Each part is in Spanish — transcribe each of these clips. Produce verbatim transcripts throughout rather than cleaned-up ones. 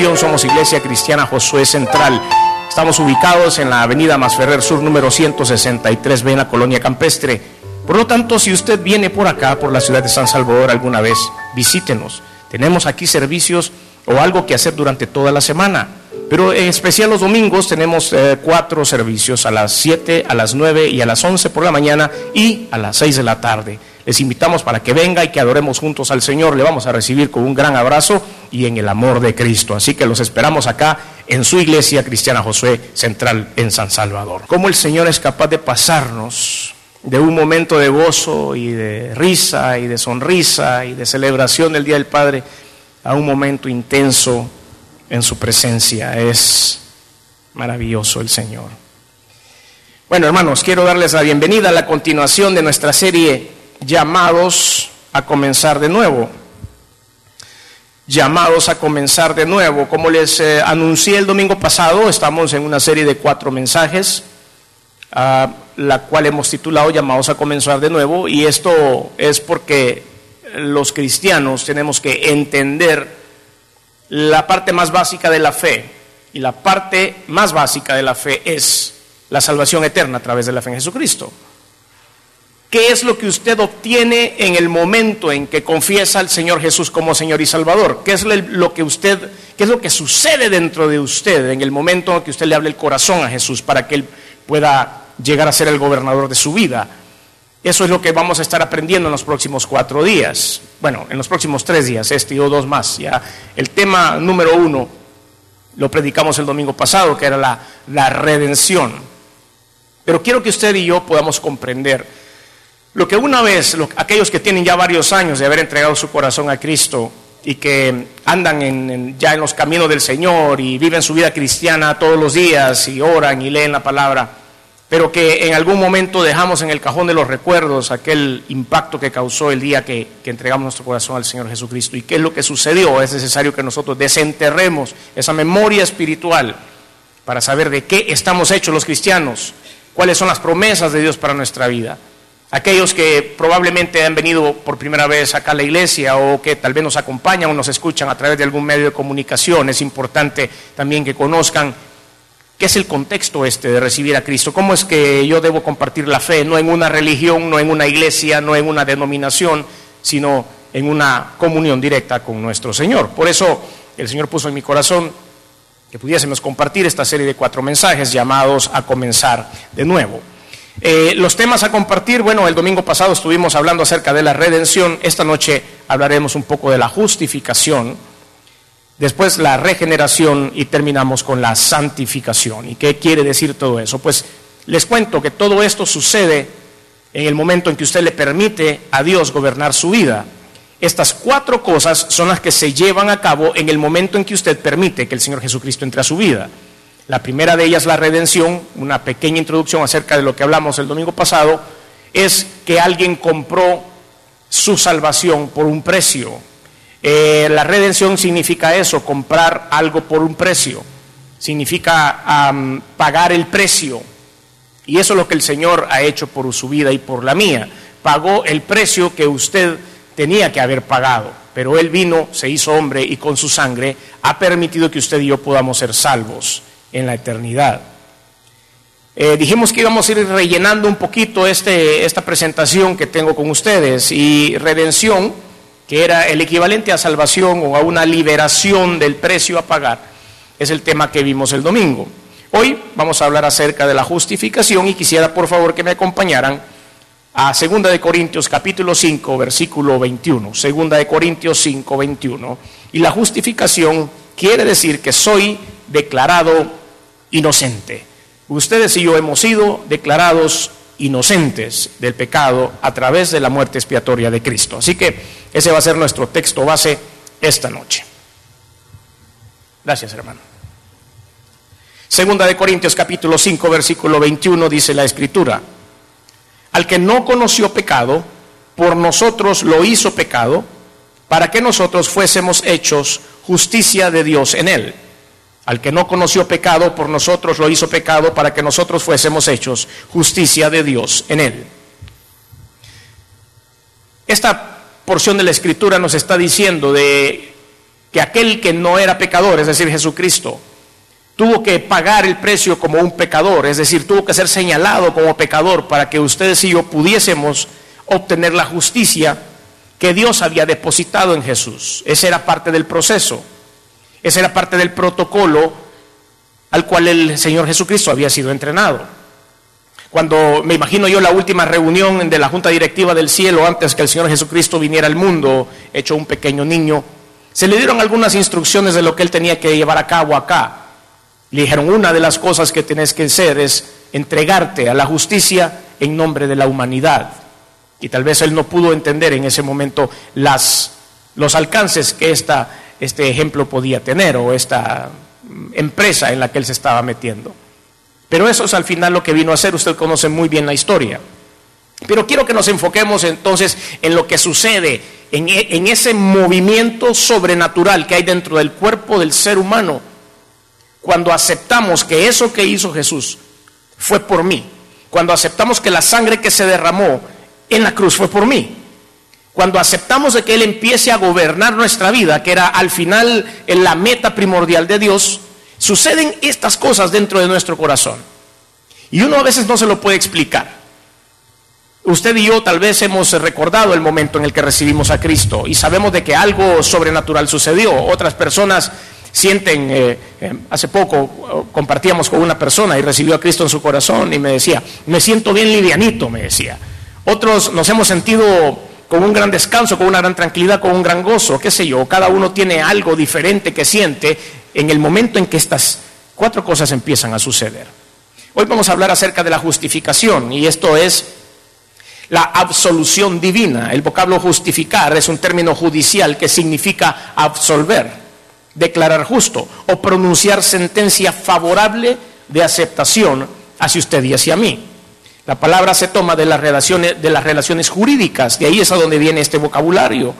dirección. Somos Iglesia Cristiana Josué Central. Estamos ubicados en la avenida Masferrer Sur número ciento sesenta y tres B en la colonia campestre. Por lo tanto, si usted viene por acá, por la ciudad de San Salvador alguna vez, visítenos. Tenemos aquí servicios o algo que hacer durante toda la semana. Pero en especial los domingos tenemos eh, cuatro servicios, a las siete, a las nueve y a las once por la mañana y a las seis de la tarde. Les invitamos para que venga y que adoremos juntos al Señor. Le vamos a recibir con un gran abrazo y en el amor de Cristo. Así que los esperamos acá en su Iglesia Cristiana Josué Central en San Salvador. Cómo el Señor es capaz de pasarnos de un momento de gozo y de risa y de sonrisa y de celebración del Día del Padre a un momento intenso en su presencia. Es maravilloso el Señor. Bueno, hermanos, quiero darles la bienvenida a la continuación de nuestra serie Llamados a comenzar de nuevo. Llamados a comenzar de nuevo. Como les eh, anuncié el domingo pasado, estamos en una serie de cuatro mensajes, uh, la cual hemos titulado Llamados a comenzar de nuevo, y esto es porque los cristianos tenemos que entender la parte más básica de la fe, y la parte más básica de la fe es la salvación eterna a través de la fe en Jesucristo. ¿Qué es lo que usted obtiene en el momento en que confiesa al Señor Jesús como Señor y Salvador? ¿Qué es lo que usted, qué es lo que sucede dentro de usted en el momento en que usted le hable el corazón a Jesús para que Él pueda llegar a ser el gobernador de su vida? Eso es lo que vamos a estar aprendiendo en los próximos cuatro días. Bueno, en los próximos tres días, este y dos más. Ya el tema número uno lo predicamos el domingo pasado, que era la, la redención. Pero quiero que usted y yo podamos comprender lo que una vez, lo, aquellos que tienen ya varios años de haber entregado su corazón a Cristo y que andan en, en, ya en los caminos del Señor y viven su vida cristiana todos los días y oran y leen la palabra, pero que en algún momento dejamos en el cajón de los recuerdos aquel impacto que causó el día que, que entregamos nuestro corazón al Señor Jesucristo. ¿Y qué es lo que sucedió? Es necesario que nosotros desenterremos esa memoria espiritual para saber de qué estamos hechos los cristianos, cuáles son las promesas de Dios para nuestra vida. Aquellos que probablemente han venido por primera vez acá a la iglesia o que tal vez nos acompañan o nos escuchan a través de algún medio de comunicación, es importante también que conozcan ¿qué es el contexto este de recibir a Cristo? ¿Cómo es que yo debo compartir la fe? No en una religión, no en una iglesia, no en una denominación, sino en una comunión directa con nuestro Señor. Por eso el Señor puso en mi corazón que pudiésemos compartir esta serie de cuatro mensajes llamados a comenzar de nuevo. Eh, los temas a compartir, bueno, el domingo pasado estuvimos hablando acerca de la redención. Esta noche hablaremos un poco de la justificación, después la regeneración y terminamos con la santificación. ¿Y qué quiere decir todo eso? Pues les cuento que todo esto sucede en el momento en que usted le permite a Dios gobernar su vida. Estas cuatro cosas son las que se llevan a cabo en el momento en que usted permite que el Señor Jesucristo entre a su vida. La primera de ellas, la redención, una pequeña introducción acerca de lo que hablamos el domingo pasado, es que alguien compró su salvación por un precio. Eh, la redención significa eso, comprar algo por un precio, significa um, pagar el precio, y eso es lo que el Señor ha hecho por su vida y por la mía. Pagó el precio que usted tenía que haber pagado, pero Él vino, se hizo hombre y con su sangre ha permitido que usted y yo podamos ser salvos en la eternidad. Eh, dijimos que íbamos a ir rellenando un poquito este, esta presentación que tengo con ustedes, y redención, que era el equivalente a salvación o a una liberación del precio a pagar, es el tema que vimos el domingo. Hoy vamos a hablar acerca de la justificación y quisiera por favor que me acompañaran a segunda de Corintios capítulo cinco versículo veintiuno. segunda de Corintios cinco veintiuno. Y la justificación quiere decir que soy declarado inocente. Ustedes y yo hemos sido declarados inocentes del pecado a través de la muerte expiatoria de Cristo. Así que ese va a ser nuestro texto base esta noche. Gracias, hermano. Segunda de Corintios capítulo cinco versículo veintiuno dice la Escritura: al que no conoció pecado, por nosotros lo hizo pecado, para que nosotros fuésemos hechos justicia de Dios en él. Al que no conoció pecado, por nosotros lo hizo pecado, para que nosotros fuésemos hechos justicia de Dios en él. Esta porción de la Escritura nos está diciendo de que aquel que no era pecador, es decir, Jesucristo, tuvo que pagar el precio como un pecador, es decir, tuvo que ser señalado como pecador para que ustedes y yo pudiésemos obtener la justicia que Dios había depositado en Jesús. Esa era parte del proceso, esa era parte del protocolo al cual el Señor Jesucristo había sido entrenado. Cuando me imagino yo la última reunión de la Junta Directiva del Cielo, antes que el Señor Jesucristo viniera al mundo, hecho un pequeño niño, se le dieron algunas instrucciones de lo que él tenía que llevar a cabo acá. Le dijeron, una de las cosas que tienes que hacer es entregarte a la justicia en nombre de la humanidad. Y tal vez él no pudo entender en ese momento las, los alcances que esta, este ejemplo podía tener, o esta empresa en la que él se estaba metiendo. Pero eso es al final lo que vino a hacer. Usted conoce muy bien la historia. Pero quiero que nos enfoquemos entonces en lo que sucede, en, en ese movimiento sobrenatural que hay dentro del cuerpo del ser humano, cuando aceptamos que eso que hizo Jesús fue por mí, cuando aceptamos que la sangre que se derramó en la cruz fue por mí, cuando aceptamos de que Él empiece a gobernar nuestra vida, que era al final la meta primordial de Dios, suceden estas cosas dentro de nuestro corazón. Y uno a veces no se lo puede explicar. Usted y yo tal vez hemos recordado el momento en el que recibimos a Cristo y sabemos de que algo sobrenatural sucedió. Otras personas sienten, eh, eh, hace poco eh, compartíamos con una persona y recibió a Cristo en su corazón y me decía, me siento bien livianito, me decía. Otros nos hemos sentido con un gran descanso, con una gran tranquilidad, con un gran gozo, qué sé yo. Cada uno tiene algo diferente que siente en el momento en que estas cuatro cosas empiezan a suceder. Hoy vamos a hablar acerca de la justificación, y esto es la absolución divina. El vocablo justificar es un término judicial que significa absolver, declarar justo o pronunciar sentencia favorable de aceptación hacia usted y hacia mí. La palabra se toma de las relaciones, de las relaciones jurídicas, de ahí es a donde viene este vocabulario.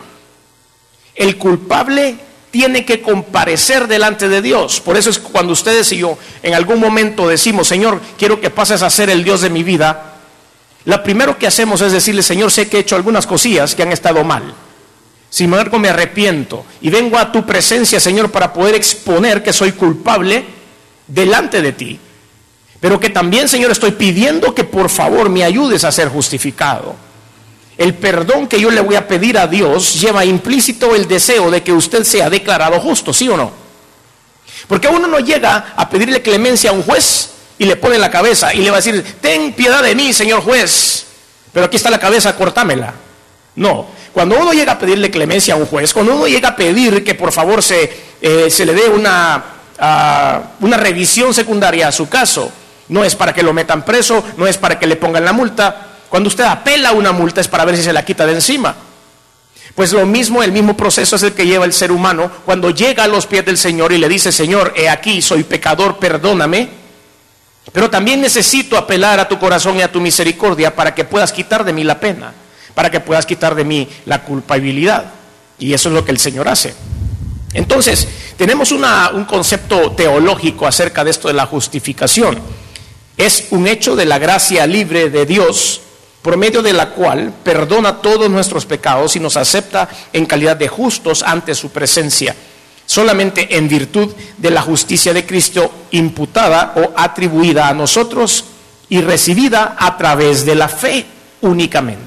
El culpable tiene que comparecer delante de Dios. Por eso es cuando ustedes y yo en algún momento decimos, Señor, quiero que pases a ser el Dios de mi vida, lo primero que hacemos es decirle, Señor, sé que he hecho algunas cosillas que han estado mal. Sin embargo, me arrepiento y vengo a tu presencia, Señor, para poder exponer que soy culpable delante de ti. Pero que también, Señor, estoy pidiendo que por favor me ayudes a ser justificado. El perdón que yo le voy a pedir a Dios lleva implícito el deseo de que usted sea declarado justo, ¿sí o no? Porque uno no llega a pedirle clemencia a un juez y le pone en la cabeza y le va a decir, ten piedad de mí, señor juez, pero aquí está la cabeza, cortámela. No. Cuando uno llega a pedirle clemencia a un juez, cuando uno llega a pedir que por favor se, eh, se le dé una, uh, una revisión secundaria a su caso, no es para que lo metan preso, no es para que le pongan la multa. Cuando usted apela una multa es para ver si se la quita de encima. Pues lo mismo, el mismo proceso es el que lleva el ser humano cuando llega a los pies del Señor y le dice, Señor, he aquí, soy pecador, perdóname, pero también necesito apelar a tu corazón y a tu misericordia para que puedas quitar de mí la pena, para que puedas quitar de mí la culpabilidad. Y eso es lo que el Señor hace. Entonces, tenemos una, un concepto teológico acerca de esto de la justificación. Es un hecho de la gracia libre de Dios, por medio de la cual perdona todos nuestros pecados y nos acepta en calidad de justos ante su presencia, solamente en virtud de la justicia de Cristo imputada o atribuida a nosotros y recibida a través de la fe únicamente.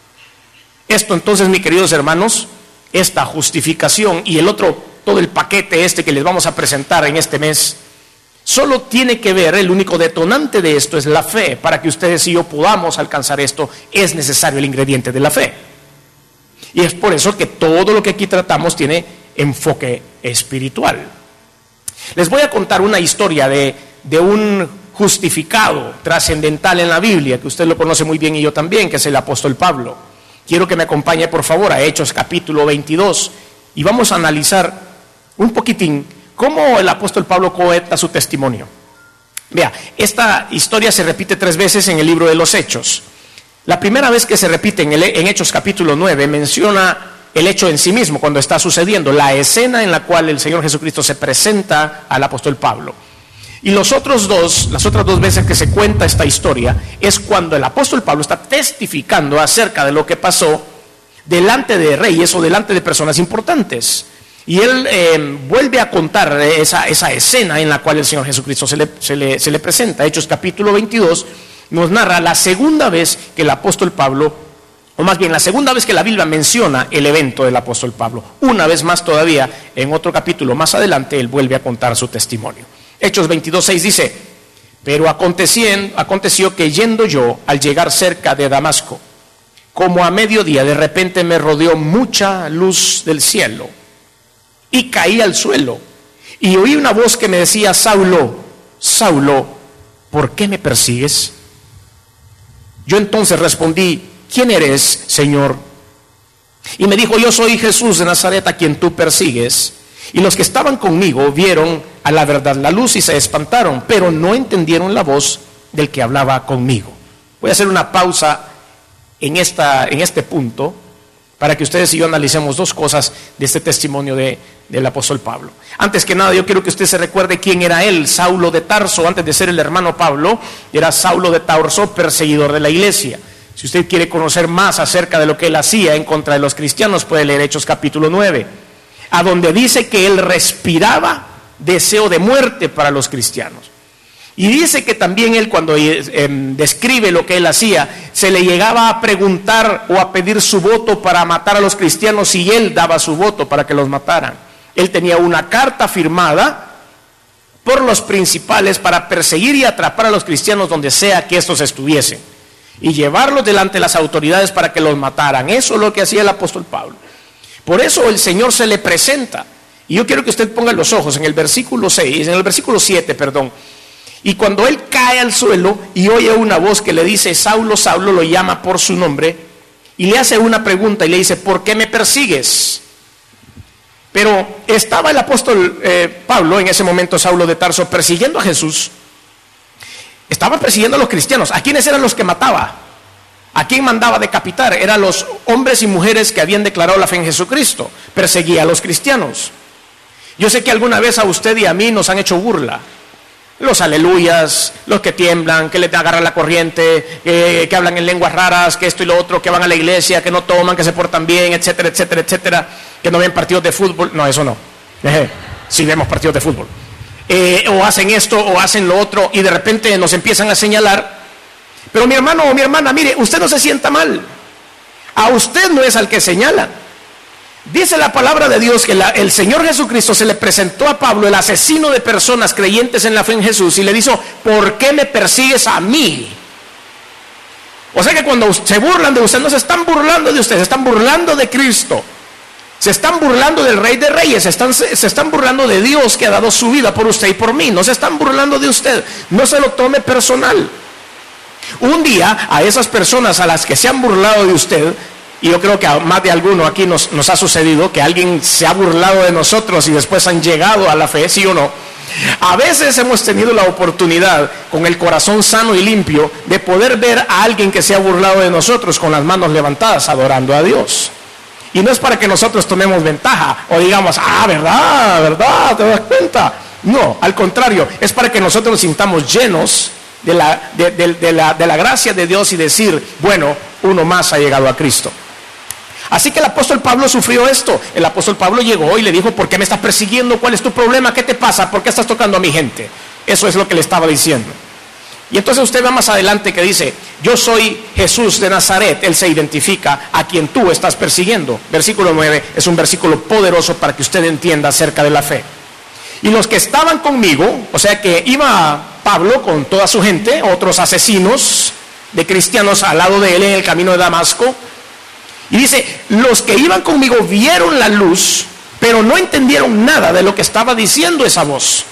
Esto entonces, mis queridos hermanos, esta justificación y el otro, todo el paquete este que les vamos a presentar en este mes, solo tiene que ver, el único detonante de esto es la fe. Para que ustedes y yo podamos alcanzar esto, es necesario el ingrediente de la fe. Y es por eso que todo lo que aquí tratamos tiene enfoque espiritual. Les voy a contar una historia de, de un justificado trascendental en la Biblia, que usted lo conoce muy bien y yo también, que es el apóstol Pablo. Quiero que me acompañe por favor a Hechos capítulo veintidós y vamos a analizar un poquitín cómo el apóstol Pablo cuenta su testimonio. Vea, esta historia se repite tres veces en el libro de los Hechos. La primera vez que se repite en, el, en Hechos capítulo nueve menciona el hecho en sí mismo, cuando está sucediendo, la escena en la cual el Señor Jesucristo se presenta al apóstol Pablo. Y los otros dos, las otras dos veces que se cuenta esta historia, es cuando el apóstol Pablo está testificando acerca de lo que pasó delante de reyes o delante de personas importantes. Y él eh, vuelve a contar esa, esa escena en la cual el Señor Jesucristo se le, se le, se le presenta. Hechos capítulo veintidós nos narra la segunda vez que el apóstol Pablo, o más bien la segunda vez que la Biblia menciona el evento del apóstol Pablo. Una vez más todavía, en otro capítulo más adelante, él vuelve a contar su testimonio. Hechos veintidós seis dice: pero aconteció, aconteció que yendo yo, al llegar cerca de Damasco, como a mediodía, de repente me rodeó mucha luz del cielo, y caí al suelo, y oí una voz que me decía: Saulo, Saulo, ¿por qué me persigues? Yo entonces respondí: ¿quién eres, Señor? Y me dijo: yo soy Jesús de Nazaret, a quien tú persigues. Y los que estaban conmigo vieron a la verdad la luz y se espantaron, pero no entendieron la voz del que hablaba conmigo. Voy a hacer una pausa en, esta, en este punto para que ustedes y yo analicemos dos cosas de este testimonio de, del apóstol Pablo. Antes que nada, yo quiero que usted se recuerde quién era él. Saulo de Tarso, antes de ser el hermano Pablo, era Saulo de Tarso, perseguidor de la iglesia. Si usted quiere conocer más acerca de lo que él hacía en contra de los cristianos, puede leer Hechos capítulo nueve, a donde dice que él respiraba deseo de muerte para los cristianos. Y dice que también él, cuando eh, describe lo que él hacía, se le llegaba a preguntar o a pedir su voto para matar a los cristianos, y él daba su voto para que los mataran. Él tenía una carta firmada por los principales para perseguir y atrapar a los cristianos donde sea que estos estuviesen, y llevarlos delante de las autoridades para que los mataran. Eso es lo que hacía el apóstol Pablo. Por eso el Señor se le presenta. Y yo quiero que usted ponga los ojos en el versículo seis, en el versículo siete, perdón. Y cuando él cae al suelo y oye una voz que le dice: Saulo, Saulo, lo llama por su nombre, y le hace una pregunta y le dice: ¿por qué me persigues? Pero estaba el apóstol eh, Pablo, en ese momento Saulo de Tarso, persiguiendo a Jesús. Estaba persiguiendo a los cristianos. ¿A quiénes eran los que mataba? ¿A quién mandaba decapitar? Eran los hombres y mujeres que habían declarado la fe en Jesucristo. Perseguía a los cristianos. Yo sé que alguna vez a usted y a mí nos han hecho burla. Los aleluyas, los que tiemblan, que les agarran la corriente, eh, que hablan en lenguas raras, que esto y lo otro, que van a la iglesia, que no toman, que se portan bien, etcétera, etcétera, etcétera, que no ven partidos de fútbol. No, eso no. Eh, sí vemos partidos de fútbol. Eh, o hacen esto o hacen lo otro, y de repente nos empiezan a señalar. Pero mi hermano o mi hermana, mire, usted no se sienta mal. A usted no es al que señala. Dice la palabra de Dios que la, el Señor Jesucristo se le presentó a Pablo, el asesino de personas creyentes en la fe en Jesús, y le dijo: ¿por qué me persigues a mí? O sea que cuando se burlan de usted, no se están burlando de usted, se están burlando de Cristo. Se están burlando del Rey de Reyes, se están, se están burlando de Dios, que ha dado su vida por usted y por mí. No se están burlando de usted, no se lo tome personal. Un día a esas personas a las que se han burlado de usted, y yo creo que a más de alguno aquí nos, nos ha sucedido que alguien se ha burlado de nosotros y después han llegado a la fe, ¿sí o no? A veces hemos tenido la oportunidad, con el corazón sano y limpio, de poder ver a alguien que se ha burlado de nosotros con las manos levantadas, adorando a Dios. Y no es para que nosotros tomemos ventaja o digamos: ah, verdad, verdad, ¿te das cuenta? No, al contrario, es para que nosotros nos sintamos llenos de la, de, de, de la, de la gracia de Dios y decir: bueno, uno más ha llegado a Cristo. Así que el apóstol Pablo sufrió esto. El apóstol Pablo llegó y le dijo: ¿por qué me estás persiguiendo? ¿Cuál es tu problema? ¿Qué te pasa? ¿Por qué estás tocando a mi gente? Eso es lo que le estaba diciendo. Y entonces usted va más adelante que dice: yo soy Jesús de Nazaret. Él se identifica a quien tú estás persiguiendo. Versículo nueve es un versículo poderoso para que usted entienda acerca de la fe. Y los que estaban conmigo, o sea que iba Pablo con toda su gente, otros asesinos de cristianos al lado de él en el camino de Damasco. Y dice: los que iban conmigo vieron la luz, pero no entendieron nada de lo que estaba diciendo esa voz.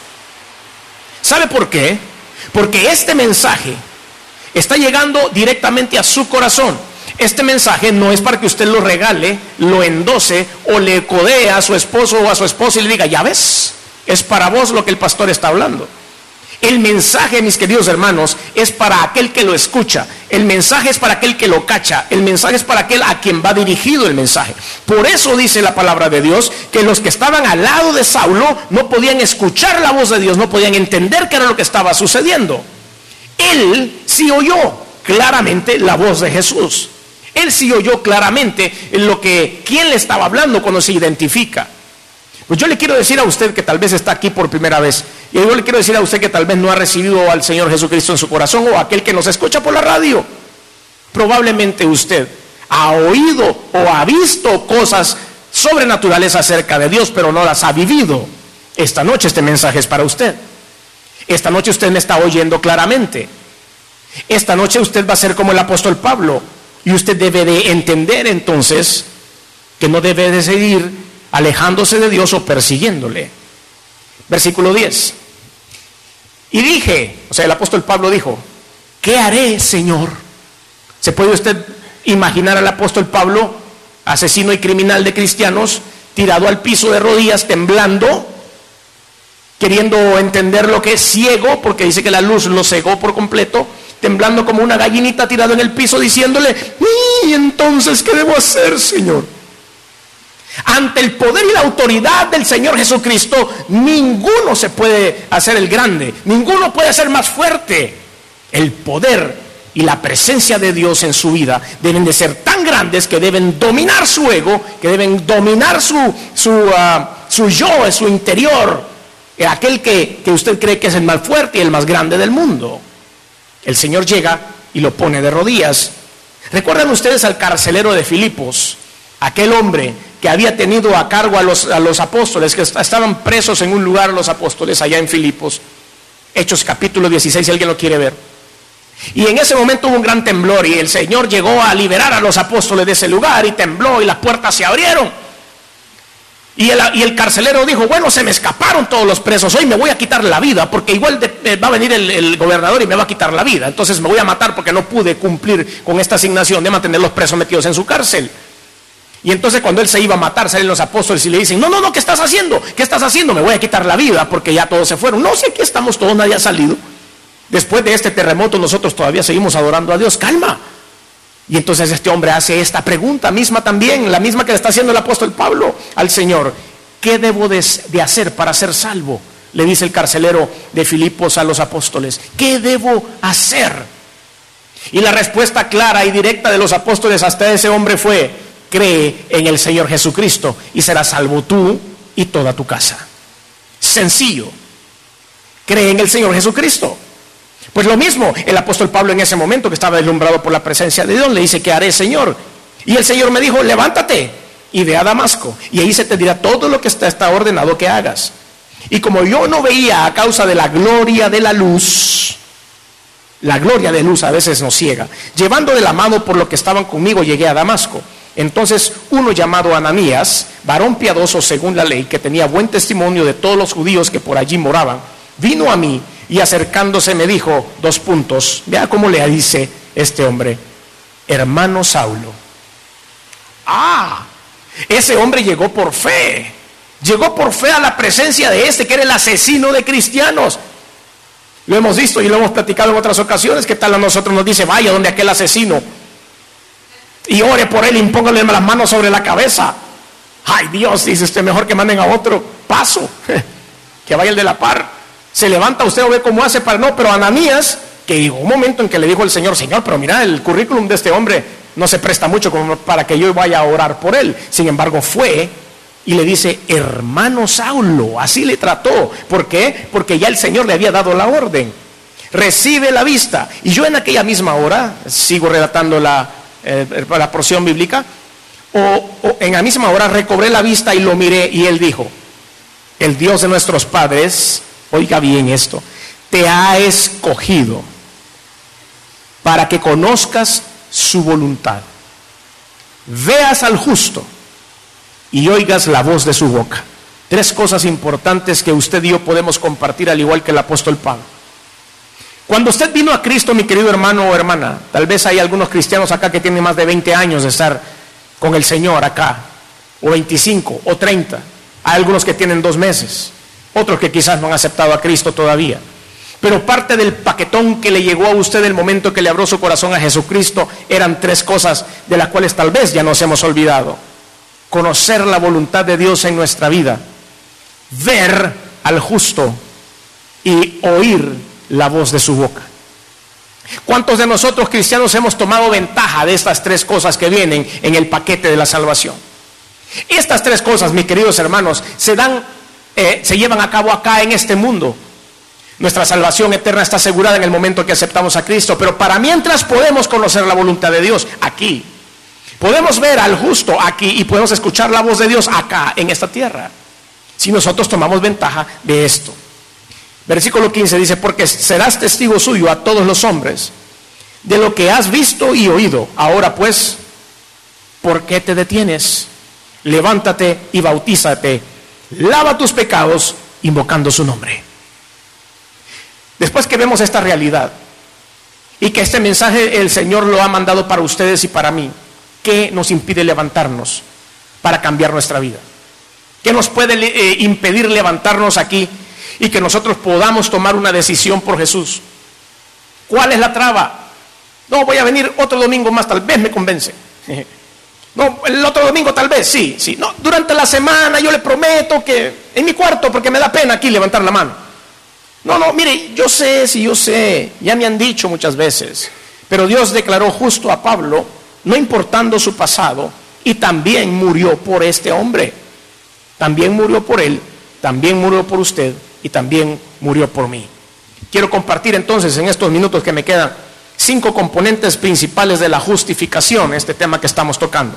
¿Sabe por qué? Porque este mensaje está llegando directamente a su corazón. Este mensaje no es para que usted lo regale, lo endose o le codee a su esposo o a su esposa y le diga: ya ves, es para vos lo que el pastor está hablando. El mensaje, mis queridos hermanos, es para aquel que lo escucha. El mensaje es para aquel que lo cacha. El mensaje es para aquel a quien va dirigido el mensaje. Por eso dice la palabra de Dios que los que estaban al lado de Saulo no podían escuchar la voz de Dios, no podían entender qué era lo que estaba sucediendo. Él sí oyó claramente la voz de Jesús. Él sí oyó claramente lo que, quién le estaba hablando cuando se identifica. Pues yo le quiero decir a usted que tal vez está aquí por primera vez, y yo le quiero decir a usted que tal vez no ha recibido al Señor Jesucristo en su corazón, o aquel que nos escucha por la radio. Probablemente usted ha oído o ha visto cosas sobrenaturales acerca de Dios, pero no las ha vivido. Esta noche este mensaje es para usted. Esta noche usted me está oyendo claramente. Esta noche usted va a ser como el apóstol Pablo, y usted debe de entender entonces que no debe de seguir alejándose de Dios o persiguiéndole. Versículo diez. Y dije, o sea, el apóstol Pablo dijo, ¿qué haré, Señor? ¿Se puede usted imaginar al apóstol Pablo, asesino y criminal de cristianos, tirado al piso de rodillas, temblando, queriendo entender lo que es ciego, porque dice que la luz lo cegó por completo, temblando como una gallinita tirado en el piso, diciéndole, ¿y entonces qué debo hacer, Señor? Ante el poder y la autoridad del Señor Jesucristo, ninguno se puede hacer el grande, ninguno puede ser más fuerte. El poder y la presencia de Dios en su vida deben de ser tan grandes que deben dominar su ego, que deben dominar su, su, uh, su yo, su interior, aquel que, que usted cree que es el más fuerte y el más grande del mundo. El Señor llega y lo pone de rodillas. ¿Recuerdan ustedes al carcelero de Filipos? Aquel hombre que había tenido a cargo a los, a los apóstoles, que estaban presos en un lugar los apóstoles allá en Filipos. Hechos capítulo dieciséis, si alguien lo quiere ver. Y en ese momento hubo un gran temblor y el Señor llegó a liberar a los apóstoles de ese lugar y tembló y las puertas se abrieron. Y el, y el carcelero dijo, bueno, se me escaparon todos los presos, hoy me voy a quitar la vida porque igual de, eh, va a venir el, el gobernador y me va a quitar la vida. Entonces me voy a matar porque no pude cumplir con esta asignación de mantener los presos metidos en su cárcel. Y entonces cuando él se iba a matar, salen los apóstoles y le dicen, no, no, no, ¿qué estás haciendo? ¿Qué estás haciendo? Me voy a quitar la vida porque ya todos se fueron. No, si aquí estamos todos, nadie ha salido. Después de este terremoto nosotros todavía seguimos adorando a Dios. Calma. Y entonces este hombre hace esta pregunta misma también, la misma que le está haciendo el apóstol Pablo al Señor. ¿Qué debo de, de hacer para ser salvo? Le dice el carcelero de Filipos a los apóstoles. ¿Qué debo hacer? Y la respuesta clara y directa de los apóstoles hasta ese hombre fue, cree en el Señor Jesucristo y serás salvo tú y toda tu casa. Sencillo. Cree en el Señor Jesucristo. Pues lo mismo, el apóstol Pablo en ese momento que estaba deslumbrado por la presencia de Dios, le dice, ¿qué haré, Señor? Y el Señor me dijo, levántate y ve a Damasco, y ahí se te dirá todo lo que está, está ordenado que hagas. Y como yo no veía a causa de la gloria de la luz, la gloria de luz a veces nos ciega, llevando de la mano por lo que estaban conmigo, llegué a Damasco. Entonces uno llamado Ananías, varón piadoso según la ley, que tenía buen testimonio de todos los judíos que por allí moraban, vino a mí y acercándose me dijo, dos puntos, vea cómo le dice este hombre, hermano Saulo. Ah, ese hombre llegó por fe, llegó por fe a la presencia de este que era el asesino de cristianos. Lo hemos visto y lo hemos platicado en otras ocasiones, que tal a nosotros nos dice, vaya donde aquel asesino y ore por él y póngale las manos sobre la cabeza. Ay Dios, dice usted, mejor que manden a otro paso, que vaya el de la par. Se levanta usted o ve cómo hace para no, pero Ananías, que llegó un momento en que le dijo el Señor, Señor, pero mira, el currículum de este hombre no se presta mucho como para que yo vaya a orar por él. Sin embargo, fue y le dice, hermano Saulo, así le trató. ¿Por qué? Porque ya el Señor le había dado la orden. Recibe la vista. Y yo en aquella misma hora, sigo relatando la, eh, la porción bíblica, o, o en la misma hora recobré la vista y lo miré y él dijo, el Dios de nuestros padres, oiga bien esto, te ha escogido para que conozcas su voluntad, veas al justo y oigas la voz de su boca. Tres cosas importantes que usted y yo podemos compartir al igual que el apóstol Pablo. Cuando usted vino a Cristo, mi querido hermano o hermana, tal vez hay algunos cristianos acá que tienen más de veinte años de estar con el Señor acá, o veinticinco, o treinta, hay algunos que tienen dos meses, otros que quizás no han aceptado a Cristo todavía. Pero parte del paquetón que le llegó a usted el momento que le abrió su corazón a Jesucristo eran tres cosas de las cuales tal vez ya nos hemos olvidado. Conocer la voluntad de Dios en nuestra vida, ver al justo y oír la voz de su boca. ¿Cuántos de nosotros cristianos hemos tomado ventaja de estas tres cosas que vienen en el paquete de la salvación? Estas tres cosas, mis queridos hermanos, se dan, eh, se llevan a cabo acá en este mundo. Nuestra salvación eterna está asegurada en el momento que aceptamos a Cristo, pero para mientras podemos conocer la voluntad de Dios aquí. Podemos ver al justo aquí y podemos escuchar la voz de Dios acá en esta tierra, si nosotros tomamos ventaja de esto. Versículo quince dice: porque serás testigo suyo a todos los hombres de lo que has visto y oído. Ahora pues, ¿por qué te detienes? Levántate y bautízate, lava tus pecados invocando su nombre. Después que vemos esta realidad y que este mensaje el Señor lo ha mandado para ustedes y para mí, ¿qué nos impide levantarnos para cambiar nuestra vida? ¿Qué nos puede eh, impedir levantarnos aquí y que nosotros podamos tomar una decisión por Jesús? ¿Cuál es la traba? No, voy a venir otro domingo más, tal vez me convence. No, el otro domingo tal vez, sí, sí. No, durante la semana yo le prometo que en mi cuarto, porque me da pena aquí levantar la mano. No, no, mire, yo sé, sí, yo sé, ya me han dicho muchas veces, pero Dios declaró justo a Pablo, no importando su pasado, y también murió por este hombre. También murió por él, también murió por usted, y también murió por mí. Quiero compartir entonces en estos minutos que me quedan cinco componentes principales de la justificación, este tema que estamos tocando.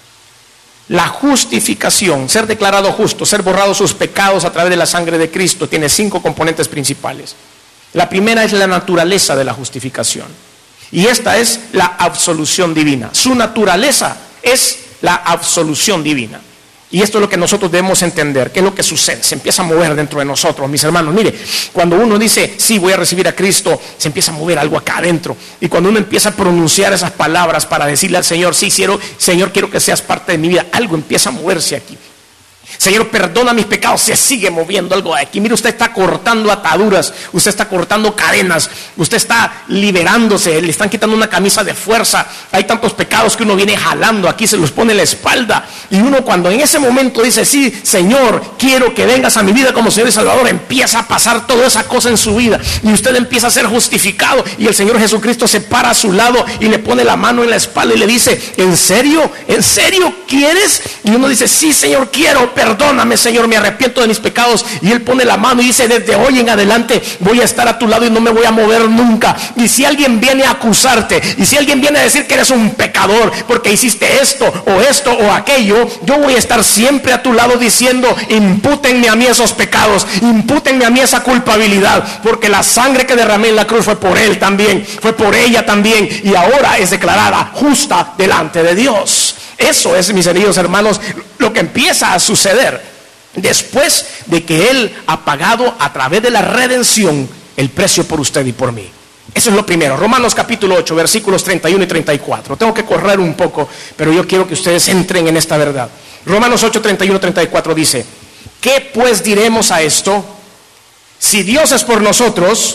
La justificación, ser declarado justo, ser borrados sus pecados a través de la sangre de Cristo, tiene cinco componentes principales. La primera es la naturaleza de la justificación, y esta es la absolución divina. Su naturaleza es la absolución divina. Y esto es lo que nosotros debemos entender. ¿Qué es lo que sucede? Se empieza a mover dentro de nosotros, mis hermanos. Mire, cuando uno dice, sí, voy a recibir a Cristo, se empieza a mover algo acá adentro. Y cuando uno empieza a pronunciar esas palabras para decirle al Señor, sí, quiero, Señor, quiero que seas parte de mi vida, algo empieza a moverse aquí. Señor, perdona mis pecados, se sigue moviendo algo aquí. Mire, usted está cortando ataduras, usted está cortando cadenas, usted está liberándose, le están quitando una camisa de fuerza. Hay tantos pecados que uno viene jalando aquí, se los pone en la espalda. Y uno cuando en ese momento dice, sí, Señor, quiero que vengas a mi vida como Señor y Salvador, empieza a pasar toda esa cosa en su vida. Y usted empieza a ser justificado. Y el Señor Jesucristo se para a su lado y le pone la mano en la espalda y le dice, ¿en serio? ¿En serio quieres? Y uno dice, sí, Señor, quiero, perdóname, Señor, me arrepiento de mis pecados. Y Él pone la mano y dice, desde hoy en adelante voy a estar a tu lado y no me voy a mover nunca. Y si alguien viene a acusarte, y si alguien viene a decir que eres un pecador porque hiciste esto o esto o aquello, yo voy a estar siempre a tu lado diciendo, impútenme a mí esos pecados, impútenme a mí esa culpabilidad, porque la sangre que derramé en la cruz fue por Él también, fue por ella también, y ahora es declarada justa delante de Dios. Eso es, mis queridos hermanos, lo que empieza a suceder después de que Él ha pagado a través de la redención el precio por usted y por mí. Eso es lo primero. Romanos capítulo ocho, versículos treinta y uno y treinta y cuatro. Tengo que correr un poco, pero yo quiero que ustedes entren en esta verdad. Romanos ocho, treinta y uno y treinta y cuatro dice, ¿qué pues diremos a esto? Si Dios es por nosotros,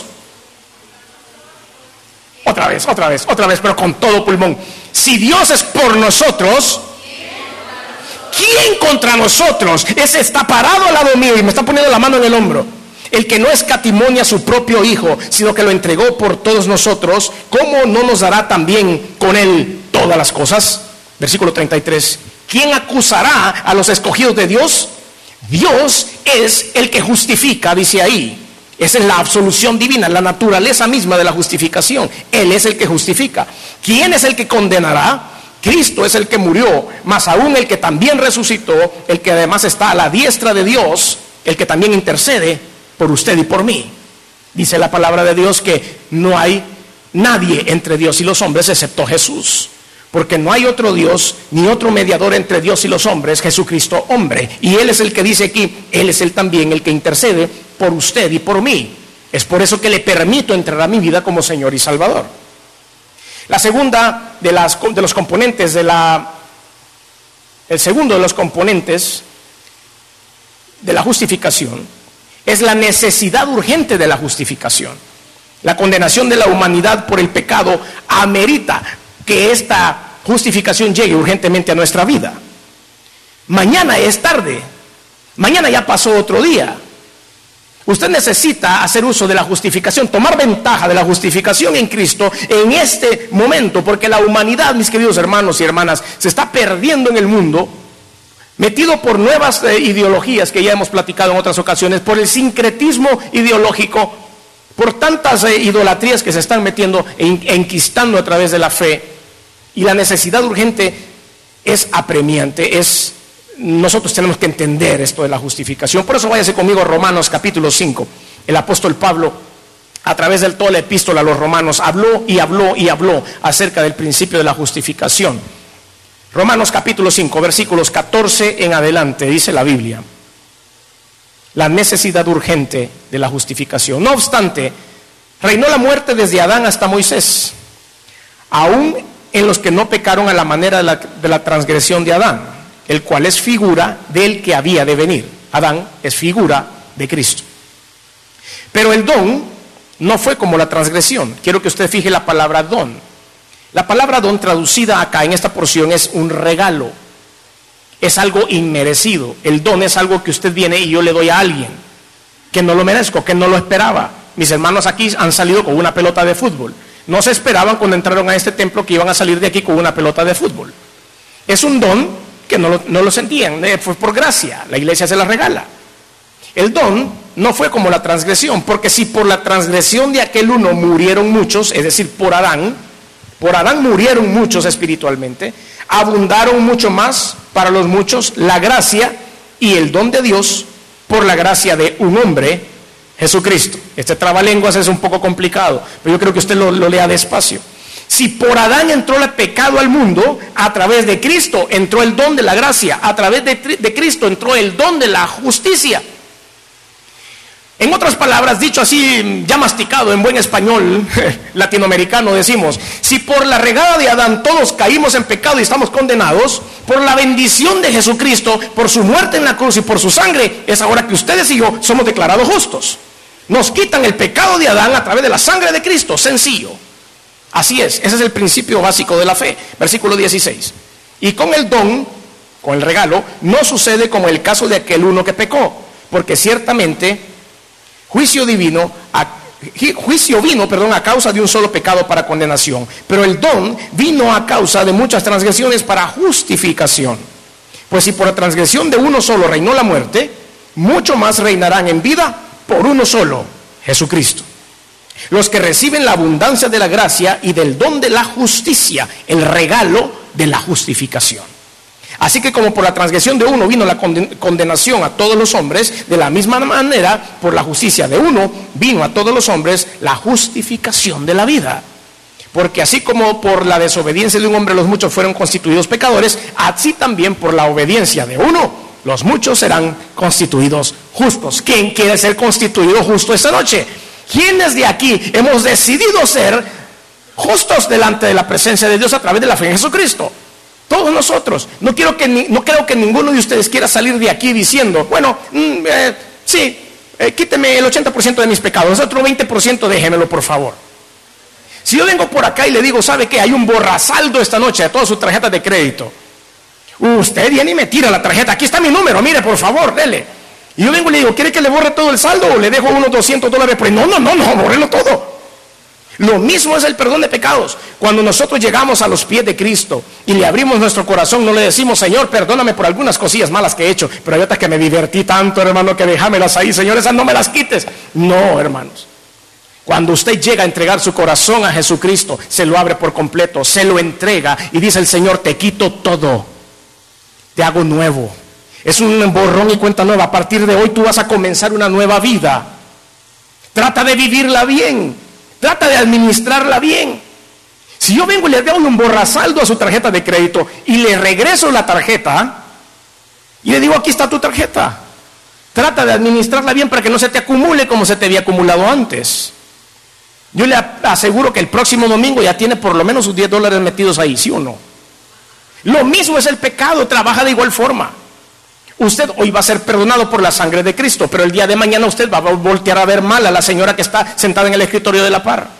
otra vez, otra vez, otra vez, pero con todo pulmón. Si Dios es por nosotros, ¿quién contra nosotros? Ese está parado al lado mío y me está poniendo la mano en el hombro. El que no escatimonia a su propio Hijo, sino que lo entregó por todos nosotros, ¿cómo no nos dará también con Él todas las cosas? Versículo treinta y tres. ¿Quién acusará a los escogidos de Dios? Dios es el que justifica, dice ahí. Esa es la absolución divina, la naturaleza misma de la justificación. Él es el que justifica. ¿Quién es el que condenará? Cristo es el que murió, más aún el que también resucitó, el que además está a la diestra de Dios, el que también intercede por usted y por mí. Dice la palabra de Dios que no hay nadie entre Dios y los hombres excepto Jesús. Porque no hay otro Dios, ni otro mediador entre Dios y los hombres, Jesucristo hombre. Y Él es el que dice aquí, Él es el también el que intercede por usted y por mí. Es por eso que le permito entrar a mi vida como Señor y Salvador. La segunda de, las, de los componentes de la, el segundo de los componentes de la justificación es la necesidad urgente de la justificación. La condenación de la humanidad por el pecado amerita que esta justificación llegue urgentemente a nuestra vida. Mañana es tarde, mañana ya pasó otro día. Usted necesita hacer uso de la justificación, tomar ventaja de la justificación en Cristo en este momento, porque la humanidad, mis queridos hermanos y hermanas, se está perdiendo en el mundo metido por nuevas eh, ideologías que ya hemos platicado en otras ocasiones, por el sincretismo ideológico, por tantas eh, idolatrías que se están metiendo e enquistando a través de la fe, y la necesidad urgente es apremiante, es, nosotros tenemos que entender esto de la justificación. Por eso váyase conmigo a Romanos capítulo cinco. El apóstol Pablo, a través de toda la epístola a los romanos, habló y habló y habló acerca del principio de la justificación. Romanos capítulo cinco, versículos catorce en adelante, dice la Biblia: la necesidad urgente de la justificación. No obstante, reinó la muerte desde Adán hasta Moisés, aún en los que no pecaron a la manera de la, de la transgresión de Adán, el cual es figura del que había de venir. Adán es figura de Cristo. Pero el don no fue como la transgresión. Quiero que usted fije la palabra don. La palabra don traducida acá en esta porción es un regalo. Es algo inmerecido. El don es algo que usted viene y yo le doy a alguien que no lo merezco, que no lo esperaba. Mis hermanos aquí han salido con una pelota de fútbol. No se esperaban cuando entraron a este templo que iban a salir de aquí con una pelota de fútbol. Es un don que no lo, no lo sentían, eh, fue por gracia, la iglesia se la regala. El don no fue como la transgresión, porque si por la transgresión de aquel uno murieron muchos, es decir, por Adán, por Adán murieron muchos espiritualmente, abundaron mucho más para los muchos la gracia y el don de Dios por la gracia de un hombre, Jesucristo. Este trabalenguas es un poco complicado, pero yo creo que usted lo, lo lea despacio. Si por Adán entró el pecado al mundo, a través de Cristo entró el don de la gracia, a través de, de Cristo entró el don de la justicia. En otras palabras, dicho así, ya masticado en buen español latinoamericano, decimos: si por la regada de Adán todos caímos en pecado y estamos condenados, por la bendición de Jesucristo, por su muerte en la cruz y por su sangre, es ahora que ustedes y yo somos declarados justos. Nos quitan el pecado de Adán a través de la sangre de Cristo, sencillo. Así es, ese es el principio básico de la fe. Versículo dieciséis. Y con el don, con el regalo, no sucede como el caso de aquel uno que pecó, porque ciertamente juicio divino, a, juicio vino, perdón, a causa de un solo pecado para condenación, pero el don vino a causa de muchas transgresiones para justificación. Pues si por la transgresión de uno solo reinó la muerte, mucho más reinarán en vida por uno solo, Jesucristo. Los que reciben la abundancia de la gracia y del don de la justicia, el regalo de la justificación. Así que como por la transgresión de uno vino la condenación a todos los hombres, de la misma manera, por la justicia de uno vino a todos los hombres la justificación de la vida. Porque así como por la desobediencia de un hombre los muchos fueron constituidos pecadores, así también por la obediencia de uno los muchos serán constituidos justos. ¿Quién quiere ser constituido justo esta noche? ¿Quiénes de aquí hemos decidido ser justos delante de la presencia de Dios a través de la fe en Jesucristo? Todos nosotros. No quiero que ni, no creo que ninguno de ustedes quiera salir de aquí diciendo: bueno, mm, eh, sí, eh, quíteme el ochenta por ciento de mis pecados, otro veinte por ciento déjemelo por favor. Si yo vengo por acá y le digo: ¿sabe qué? Hay un borrasaldo esta noche de todas sus tarjetas de crédito. Usted viene y me tira la tarjeta. Aquí está mi número, mire, por favor, dele. Y yo vengo y le digo: ¿quiere que le borre todo el saldo o le dejo unos doscientos dólares? Pues no, no, no, no, bórrelo todo. Lo mismo es el perdón de pecados. Cuando nosotros llegamos a los pies de Cristo y le abrimos nuestro corazón, no le decimos: Señor, perdóname por algunas cosillas malas que he hecho, pero hay otras que me divertí tanto, hermano, que déjamelas ahí, Señor, esas no me las quites. No, hermanos. Cuando usted llega a entregar su corazón a Jesucristo, se lo abre por completo, se lo entrega y dice el Señor: te quito todo, te hago nuevo. Es un borrón y cuenta nueva. A partir de hoy tú vas a comenzar una nueva vida. Trata de vivirla bien. Trata de administrarla bien. Si yo vengo y le doy un borrasaldo a su tarjeta de crédito y le regreso la tarjeta y le digo: aquí está tu tarjeta, trata de administrarla bien para que no se te acumule como se te había acumulado antes. Yo le aseguro que el próximo domingo ya tiene por lo menos sus diez dólares metidos ahí, ¿sí o no? Lo mismo es el pecado, trabaja de igual forma. Usted hoy va a ser perdonado por la sangre de Cristo, pero el día de mañana usted va a voltear a ver mal a la señora que está sentada en el escritorio de la par.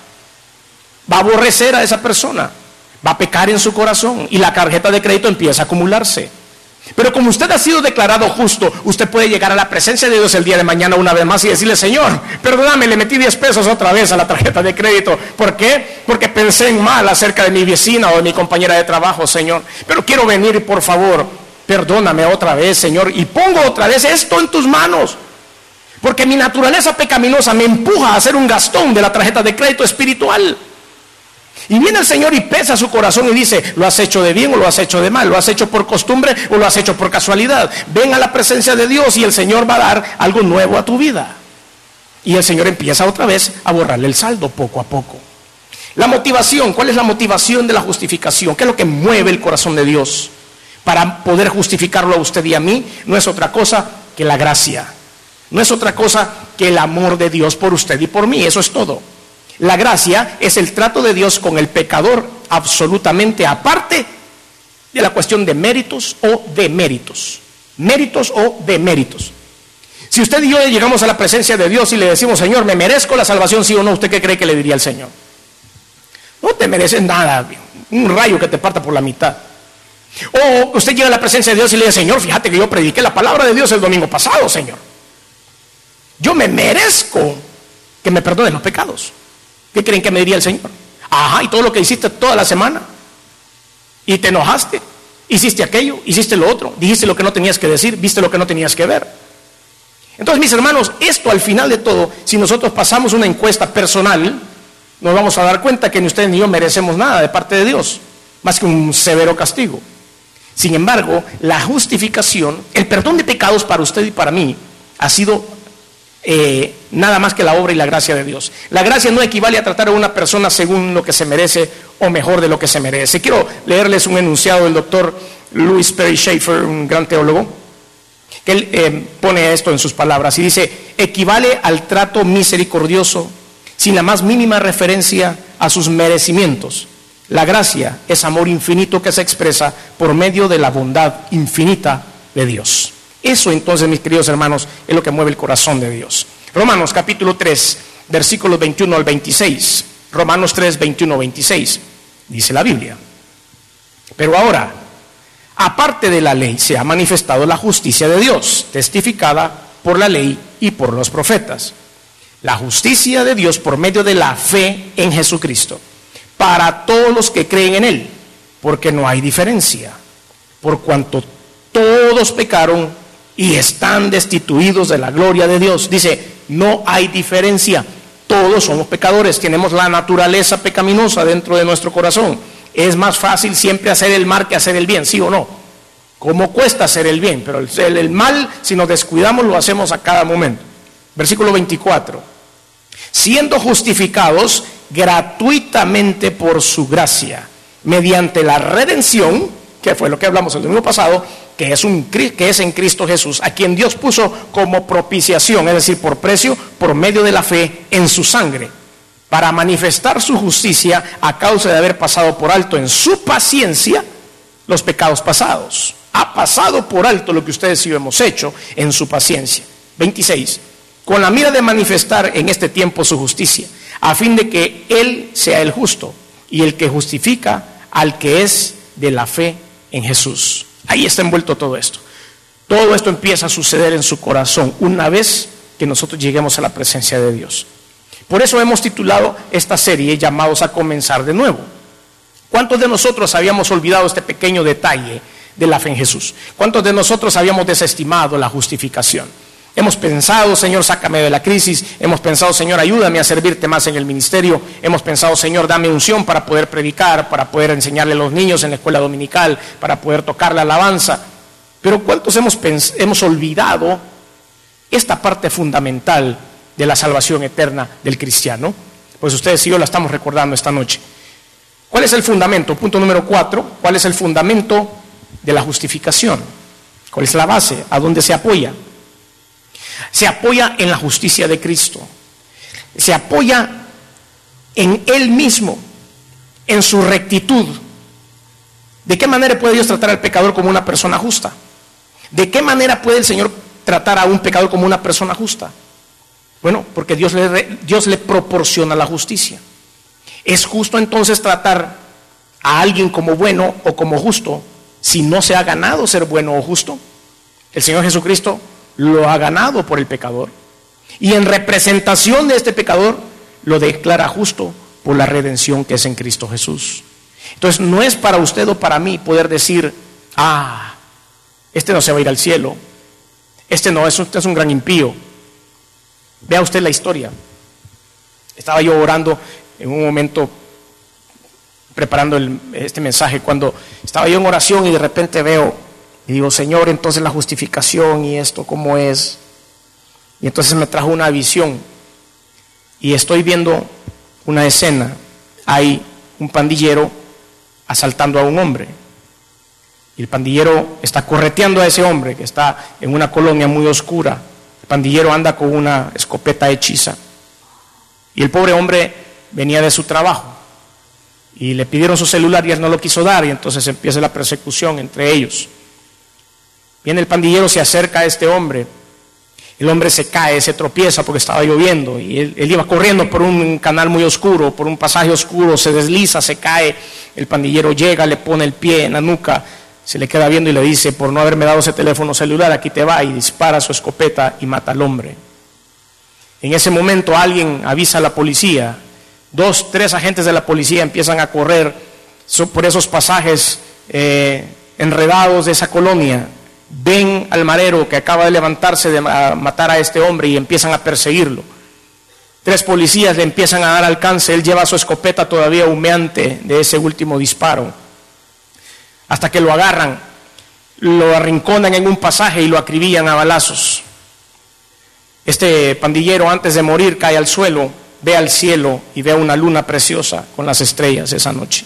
Va a aborrecer a esa persona, va a pecar en su corazón y la tarjeta de crédito empieza a acumularse. Pero como usted ha sido declarado justo, usted puede llegar a la presencia de Dios el día de mañana una vez más y decirle: Señor, perdóname, le metí diez pesos otra vez a la tarjeta de crédito. ¿Por qué? Porque pensé en mal acerca de mi vecina o de mi compañera de trabajo, Señor. Pero quiero venir y por favor Perdóname otra vez, Señor, y pongo otra vez esto en tus manos. Porque mi naturaleza pecaminosa me empuja a hacer un gastón de la tarjeta de crédito espiritual. Y viene el Señor y pesa su corazón y dice, ¿lo has hecho de bien o lo has hecho de mal? ¿Lo has hecho por costumbre o lo has hecho por casualidad? Ven a la presencia de Dios y el Señor va a dar algo nuevo a tu vida. Y el Señor empieza otra vez a borrarle el saldo poco a poco. La motivación, ¿cuál es la motivación de la justificación? ¿Qué es lo que mueve el corazón de Dios para poder justificarlo a usted y a mí? No es otra cosa que la gracia. No es otra cosa que el amor de Dios por usted y por mí. Eso es todo. La gracia es el trato de Dios con el pecador absolutamente aparte de la cuestión de méritos o deméritos. Méritos o deméritos. Si usted y yo llegamos a la presencia de Dios y le decimos, Señor, ¿me merezco la salvación, sí o no? ¿Usted qué cree que le diría al Señor? No te mereces nada, un rayo que te parta por la mitad. O usted llega a la presencia de Dios y le dice, Señor, fíjate que yo prediqué la palabra de Dios el domingo pasado, Señor. Yo me merezco que me perdonen los pecados. ¿Qué creen que me diría el Señor? Ajá, y todo lo que hiciste toda la semana. Y te enojaste, hiciste aquello, hiciste lo otro, dijiste lo que no tenías que decir, viste lo que no tenías que ver. Entonces, mis hermanos, esto al final de todo, si nosotros pasamos una encuesta personal, nos vamos a dar cuenta que ni ustedes ni yo merecemos nada de parte de Dios, más que un severo castigo. Sin embargo, la justificación, el perdón de pecados para usted y para mí, ha sido Eh, nada más que la obra y la gracia de Dios. La gracia no equivale a tratar a una persona según lo que se merece o mejor de lo que se merece. Quiero leerles un enunciado del doctor Louis Perry Schaeffer, un gran teólogo, que él eh, pone esto en sus palabras y dice: equivale al trato misericordioso sin la más mínima referencia a sus merecimientos. La gracia es amor infinito que se expresa por medio de la bondad infinita de Dios. Eso entonces, mis queridos hermanos, es lo que mueve el corazón de Dios. Romanos capítulo tres, versículos veintiuno al veintiséis. Romanos tres, veintiuno al veintiséis. Dice la Biblia: pero ahora, aparte de la ley, se ha manifestado la justicia de Dios, testificada por la ley y por los profetas. La justicia de Dios por medio de la fe en Jesucristo, para todos los que creen en Él, porque no hay diferencia, por cuanto todos pecaron y están destituidos de la gloria de Dios. Dice, no hay diferencia, todos somos pecadores, tenemos la naturaleza pecaminosa dentro de nuestro corazón. Es más fácil siempre hacer el mal que hacer el bien, ¿sí o no? ¿Cómo cuesta hacer el bien? Pero el, el, el mal, si nos descuidamos, lo hacemos a cada momento. Versículo veinticuatro. Siendo justificados gratuitamente por su gracia, mediante la redención, que fue lo que hablamos el domingo pasado, que es, un, que es en Cristo Jesús, a quien Dios puso como propiciación, es decir, por precio, por medio de la fe en su sangre, para manifestar su justicia a causa de haber pasado por alto en su paciencia los pecados pasados. Ha pasado por alto lo que ustedes y yo hemos hecho en su paciencia. veintiséis. Con la mira de manifestar en este tiempo su justicia, a fin de que Él sea el justo y el que justifica al que es de la fe en Jesús. Ahí está envuelto todo esto. Todo esto empieza a suceder en su corazón una vez que nosotros lleguemos a la presencia de Dios. Por eso hemos titulado esta serie llamados a comenzar de nuevo. ¿Cuántos de nosotros habíamos olvidado este pequeño detalle de la fe en Jesús? ¿Cuántos de nosotros habíamos desestimado la justificación? Hemos pensado, Señor, sácame de la crisis. Hemos pensado, Señor, ayúdame a servirte más en el ministerio. Hemos pensado, Señor, dame unción para poder predicar, para poder enseñarle a los niños en la escuela dominical, para poder tocar la alabanza. Pero ¿cuántos hemos, pens- hemos olvidado esta parte fundamental de la salvación eterna del cristiano? Pues ustedes y yo la estamos recordando esta noche. ¿Cuál es el fundamento? Punto número cuatro. ¿Cuál es el fundamento de la justificación? ¿Cuál es la base? ¿A dónde se apoya? Se apoya en la justicia de Cristo. Se apoya en Él mismo, en su rectitud. ¿De qué manera puede Dios tratar al pecador como una persona justa? ¿De qué manera puede el Señor tratar a un pecador como una persona justa? Bueno, porque Dios le, Dios le proporciona la justicia. ¿Es justo entonces tratar a alguien como bueno o como justo si no se ha ganado ser bueno o justo? El Señor Jesucristo lo ha ganado por el pecador, y en representación de este pecador lo declara justo por la redención que es en Cristo Jesús. Entonces no es para usted o para mí poder decir, ah, Este no se va a ir al cielo. Este no, es, este es un gran impío. Vea usted la historia. Estaba yo orando en un momento, preparando el, este mensaje, cuando estaba yo en oración y de repente veo, y digo, Señor, entonces la justificación y esto, ¿cómo es? Y entonces me trajo una visión, y estoy viendo una escena. Hay un pandillero asaltando a un hombre, y el pandillero está correteando a ese hombre que está en una colonia muy oscura. El pandillero anda con una escopeta hechiza, y el pobre hombre venía de su trabajo, y le pidieron su celular y él no lo quiso dar, y entonces empieza la persecución entre ellos. Viene el pandillero, se acerca a este hombre. El hombre se cae, se tropieza porque estaba lloviendo, y él, él iba corriendo por un canal muy oscuro, por un pasaje oscuro, se desliza, se cae. El pandillero llega, le pone el pie en la nuca, se le queda viendo y le dice, por no haberme dado ese teléfono celular, aquí te va, y dispara su escopeta y mata al hombre. En ese momento alguien avisa a la policía. Dos, tres agentes de la policía empiezan a correr por esos pasajes eh, enredados de esa colonia. Ven al marero que acaba de levantarse de matar a este hombre y empiezan a perseguirlo. Tres policías le empiezan a dar alcance. Él lleva su escopeta todavía humeante de ese último disparo, hasta que lo agarran, lo arrinconan en un pasaje y lo acribillan a balazos. Este pandillero, antes de morir, cae al suelo, ve al cielo y ve una luna preciosa con las estrellas esa noche.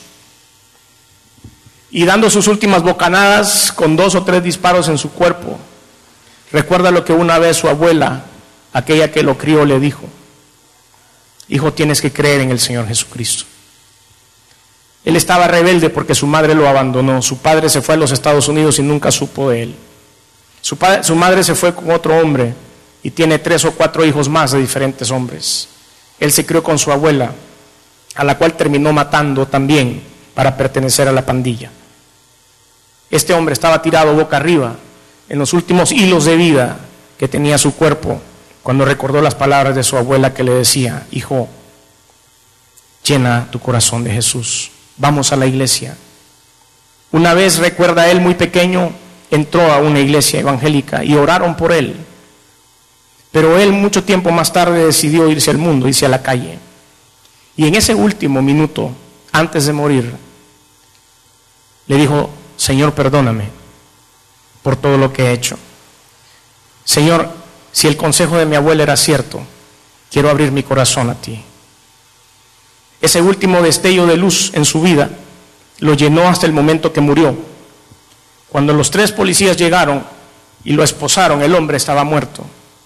Y dando sus últimas bocanadas, con dos o tres disparos en su cuerpo, recuerda lo que una vez su abuela, aquella que lo crió, le dijo: hijo, tienes que creer en el Señor Jesucristo. Él estaba rebelde porque su madre lo abandonó. Su padre se fue a los Estados Unidos y nunca supo de él. Su, padre, su madre se fue con otro hombre y tiene tres o cuatro hijos más de diferentes hombres. Él se crió con su abuela, a la cual terminó matando también para pertenecer a la pandilla. Este hombre estaba tirado boca arriba en los últimos hilos de vida que tenía su cuerpo, cuando recordó las palabras de su abuela que le decía: hijo, llena tu corazón de Jesús, vamos a la iglesia. Una vez, recuerda, él muy pequeño entró a una iglesia evangélica y oraron por él, pero él mucho tiempo más tarde decidió irse al mundo, irse a la calle. Y en ese último minuto, antes de morir, le dijo: Señor, perdóname por todo lo que he hecho. Señor, si el consejo de mi abuela era cierto, quiero abrir mi corazón a ti. Ese último destello de luz en su vida lo llenó hasta el momento que murió. Cuando los tres policías llegaron y lo esposaron, el hombre estaba muerto.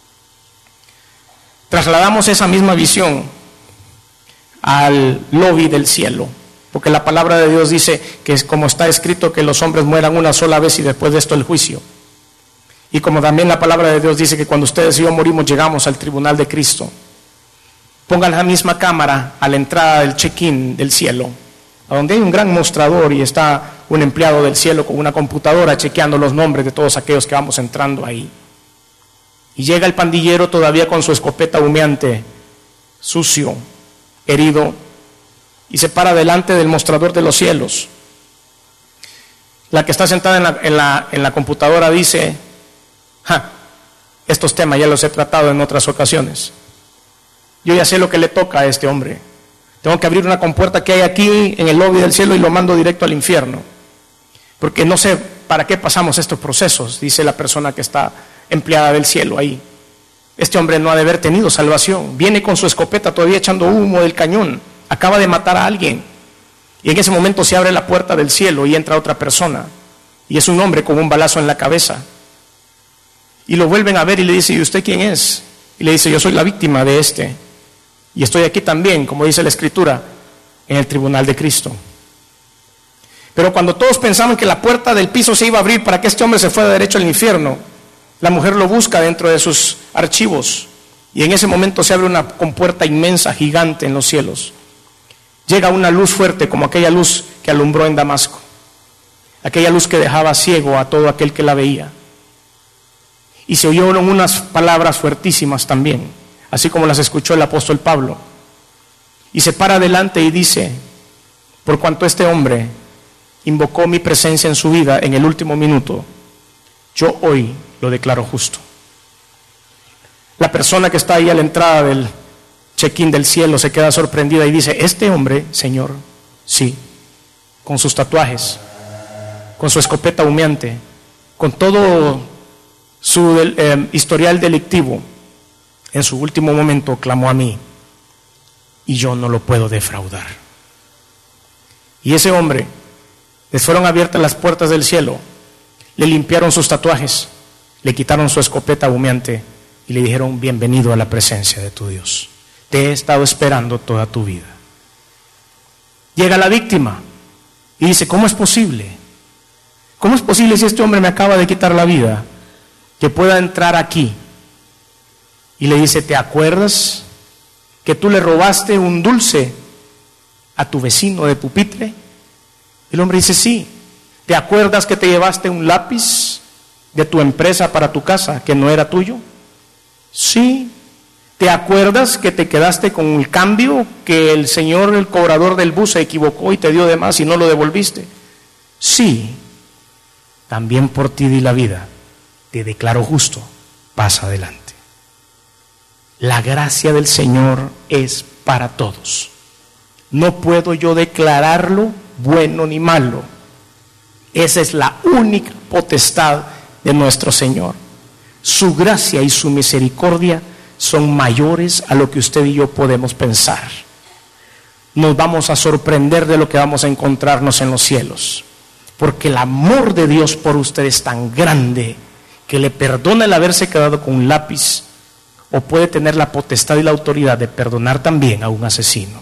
Trasladamos esa misma visión al lobby del cielo, porque la palabra de Dios dice que es como está escrito, que los hombres mueran una sola vez y después de esto el juicio. Y como también la palabra de Dios dice que cuando ustedes y yo morimos llegamos al tribunal de Cristo. Pongan la misma cámara a la entrada del check-in del cielo, a donde hay un gran mostrador y está un empleado del cielo con una computadora chequeando los nombres de todos aquellos que vamos entrando ahí. Y llega el pandillero todavía con su escopeta humeante, sucio, herido, y se para delante del mostrador de los cielos. La que está sentada en la, en la, en la computadora dice: ja, estos temas ya los he tratado en otras ocasiones. Yo ya sé lo que le toca a este hombre. Tengo que abrir una compuerta que hay aquí en el lobby del cielo y lo mando directo al infierno, porque no sé para qué pasamos estos procesos, dice la persona que está empleada del cielo ahí. Este hombre no ha de haber tenido salvación. Viene con su escopeta todavía echando humo del cañón. Acaba de matar a alguien. Y en ese momento se abre la puerta del cielo y entra otra persona. Y es un hombre con un balazo en la cabeza. Y lo vuelven a ver y le dice: ¿y usted quién es? Y le dice: yo soy la víctima de este. Y estoy aquí también, como dice la Escritura, en el tribunal de Cristo. Pero cuando todos pensaban que la puerta del piso se iba a abrir para que este hombre se fuera derecho al infierno, la mujer lo busca dentro de sus archivos. Y en ese momento se abre una compuerta inmensa, gigante en los cielos. Llega una luz fuerte como aquella luz que alumbró en Damasco, aquella luz que dejaba ciego a todo aquel que la veía. Y se oyeron unas palabras fuertísimas también, así como las escuchó el apóstol Pablo. Y se para adelante y dice: por cuanto este hombre invocó mi presencia en su vida en el último minuto, yo hoy lo declaro justo. La persona que está ahí a la entrada del check-in del cielo se queda sorprendida y dice, este hombre, Señor, sí, con sus tatuajes, con su escopeta humeante, con todo su eh, historial delictivo, en su último momento clamó a mí y yo no lo puedo defraudar. Y ese hombre, les fueron abiertas las puertas del cielo, le limpiaron sus tatuajes, le quitaron su escopeta humeante y le dijeron, bienvenido a la presencia de tu Dios. Te he estado esperando toda tu vida. Llega la víctima y dice, ¿cómo es posible? ¿Cómo es posible si este hombre me acaba de quitar la vida, que pueda entrar aquí? Y le dice, ¿te acuerdas que tú le robaste un dulce a tu vecino de pupitre? El hombre dice, sí. ¿Te acuerdas que te llevaste un lápiz de tu empresa para tu casa que no era tuyo? Sí. ¿Te acuerdas que te quedaste con el cambio que el señor, el cobrador del bus, se equivocó y te dio de más y no lo devolviste? Sí. También por ti di la vida. Te declaro justo. Pasa adelante. La gracia del Señor es para todos. No puedo yo declararlo bueno ni malo. Esa es la única potestad de nuestro Señor. Su gracia y su misericordia son mayores a lo que usted y yo podemos pensar. Nos vamos a sorprender de lo que vamos a encontrarnos en los cielos, porque el amor de Dios por usted es tan grande que le perdona el haberse quedado con un lápiz, o puede tener la potestad y la autoridad de perdonar también a un asesino.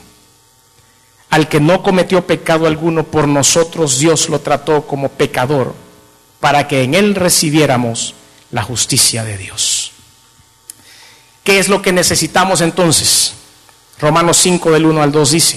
Al que no cometió pecado alguno, por nosotros Dios lo trató como pecador, para que en él recibiéramos la justicia de Dios. ¿Qué es lo que necesitamos entonces? Romanos cinco del uno al dos dice,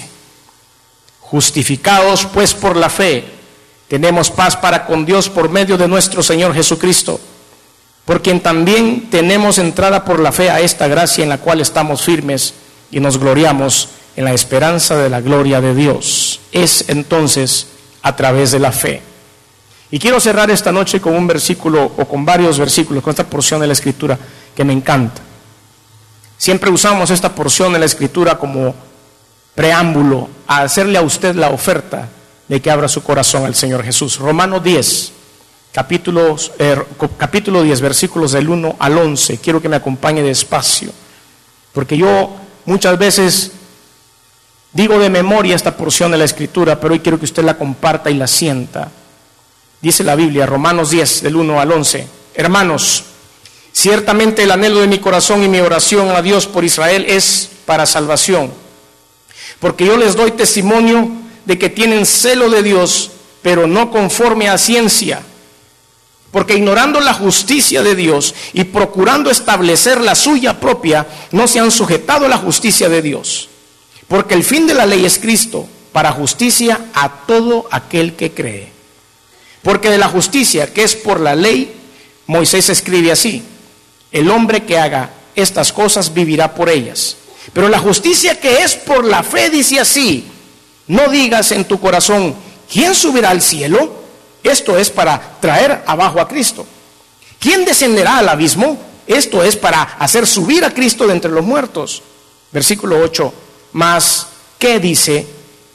justificados pues por la fe, tenemos paz para con Dios por medio de nuestro Señor Jesucristo, por quien también tenemos entrada por la fe a esta gracia en la cual estamos firmes y nos gloriamos en la esperanza de la gloria de Dios. Es entonces a través de la fe. Y quiero cerrar esta noche con un versículo, o con varios versículos, con esta porción de la Escritura que me encanta. Siempre usamos esta porción de la Escritura como preámbulo a hacerle a usted la oferta de que abra su corazón al Señor Jesús. Romanos diez, capítulo, eh, capítulo diez, versículos del uno al once. Quiero que me acompañe despacio, porque yo muchas veces digo de memoria esta porción de la Escritura, pero hoy quiero que usted la comparta y la sienta. Dice la Biblia, Romanos diez, del uno al once. Hermanos, ciertamente el anhelo de mi corazón y mi oración a Dios por Israel es para salvación, porque yo les doy testimonio de que tienen celo de Dios, pero no conforme a ciencia, porque ignorando la justicia de Dios y procurando establecer la suya propia, no se han sujetado a la justicia de Dios. Porque el fin de la ley es Cristo, para justicia a todo aquel que cree. Porque de la justicia que es por la ley, Moisés escribe así, el hombre que haga estas cosas vivirá por ellas. Pero la justicia que es por la fe dice así, no digas en tu corazón, ¿quién subirá al cielo? Esto es para traer abajo a Cristo. ¿Quién descenderá al abismo? Esto es para hacer subir a Cristo de entre los muertos. Versículo ocho. Mas, ¿qué dice?